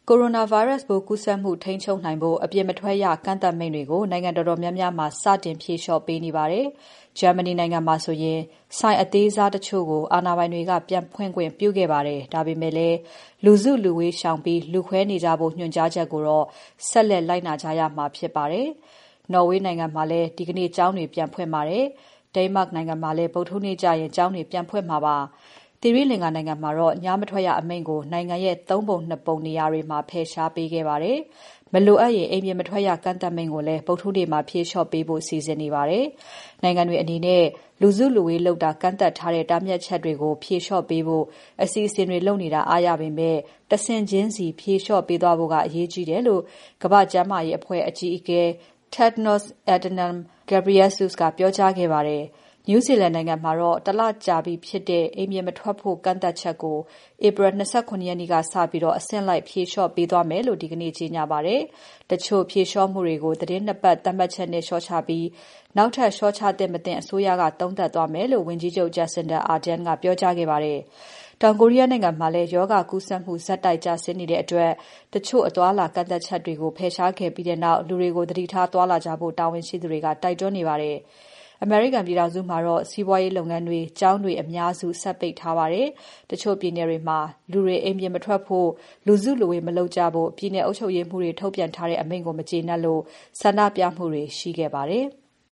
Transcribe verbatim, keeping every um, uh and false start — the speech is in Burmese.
ကိုရိုနာဗိုင်းရပ်စ်ပိုးကူးစက်မှုထိန်းချုပ်နိုင်ဖို့အပြင်မထွက်ရကန့်သတ်မိန့်တွေကိုနိုင်ငံတော်တော်များများမှာစတင်ဖြေလျှော့ပေးနေပါတယ်။ ဂျာမနီနိုင်ငံမှာဆိုရင်ဆိုင်အသေးစားတချို့ကိုအာဏာပိုင်တွေကပြန်ဖွင့်ခွင့်ပြုခဲ့ပါတယ်။ ဒါပေမဲ့လည်းလူစုလူဝေးရှောင်ပြီးလူခွဲနေကြဖို့ညွှန်ကြားချက်ကိုတော့ဆက်လက်လိုက်နာကြရမှာဖြစ်ပါတယ်။ နော်ဝေးနိုင်ငံမှာလည်းဒီကနေ့ကျောင်းတွေပြန်ဖွင့်ပါတယ်။ ဒိန်းမတ်နိုင်ငံမှာလည်းဗုဒ္ဓဟူးနေ့ကျရင်ကျောင်းတွေပြန်ဖွင့်မှာပါ။ သီရိလင်္ကာနိုင်ငံမှာတော့ညမထွက်ရအမိန့်ကိုနိုင်ငံရဲ့သုံးပုံနှစ်ပုံနေရာတွေမှာဖယ်ရှားပေးခဲ့ပါတယ်။ မလိုအပ်ရင်အိမ်ပြင်မထွက်ရကန့်သတ်မိန့်ကိုလည်းဗုဒ္ဓဟူးနေ့မှာဖြေလျှော့ပေးဖို့စီစဉ်နေပါတယ်။ နိုင်ငံတွေအနေနဲ့လူစုလူဝေးလုပ်တာကန့်သတ်ထားတဲ့တားမြစ်ချက်တွေကိုဖြေလျှော့ပေးဖို့အစီအစဉ်တွေလုပ်နေတာအားရပေမဲ့ တဆင့်ချင်းစီဖြေလျှော့ပေးသွားဖို့ကအရေးကြီးတယ်လို့ ကမ္ဘာ့ကျန်းမာရေးအဖွဲ့အကြီးအကဲ Tedros Adhanom Ghebreyesus ကပြောကြားခဲ့ပါတယ်။ New Zealand နိုင်ငံမှာတော့ တလကြာပြီဖြစ်တဲ့အိမ်ပြင်မထွက်ဖို့ကန့်သတ်ချက်ကို ဧပြီ ၂၇ ရက်နေ့ကစပြီး အဆင့်လိုက်ဖြေလျှော့ပေးသွားမယ်လို့ ဒီကနေ့ကြေညာပါတယ်။ တချို့ဖြေလျှော့မှုတွေကို သီတင်း နှစ် ပတ်သတ်မှတ်ချက်နဲ့လျှော့ချပြီး နောက်ထပ်လျှော့ချသင့် မသင့်အစိုးရကသုံးသပ်သွားမယ်လို့ ဝန်ကြီးချုပ် Jacinda Ardern ကပြောကြားခဲ့ပါတယ်။ တောင်ကိုရီးယားနိုင်ငံမှာလည်းရောဂါကူးစက်မှုဆက်တိုက်ကျဆင်းနေတဲ့အတွက် တချို့အသွားအလာကန့်သတ်ချက်တွေကို ဖယ်ရှားခဲ့ပြီးနောက် လူတွေကိုသတိထားသွားလာကြဖို့ တာဝန်ရှိသူတွေက တိုက်တွန်းနေပါတယ်။ အမေရိကန်ပြည်ထောင်စုမှာတော့ စီးပွားရေးလုပ်ငန်းတွေ၊ ကျောင်းတွေအများစု ဆက်ပိတ်ထားပါတယ်။ တချို့ပြည်နယ်တွေမှာ လူတွေအိမ်ပြင်မထွက်ဖို့၊ လူစုလူဝေးမလုပ်ကြဖို့ ပြည်နယ်အုပ်ချုပ်ရေးမှူးတွေထုတ်ပြန်ထားတဲ့အမိန့်ကို မကျေနပ်လို့ဆန္ဒပြမှုတွေရှိခဲ့ပါတယ်။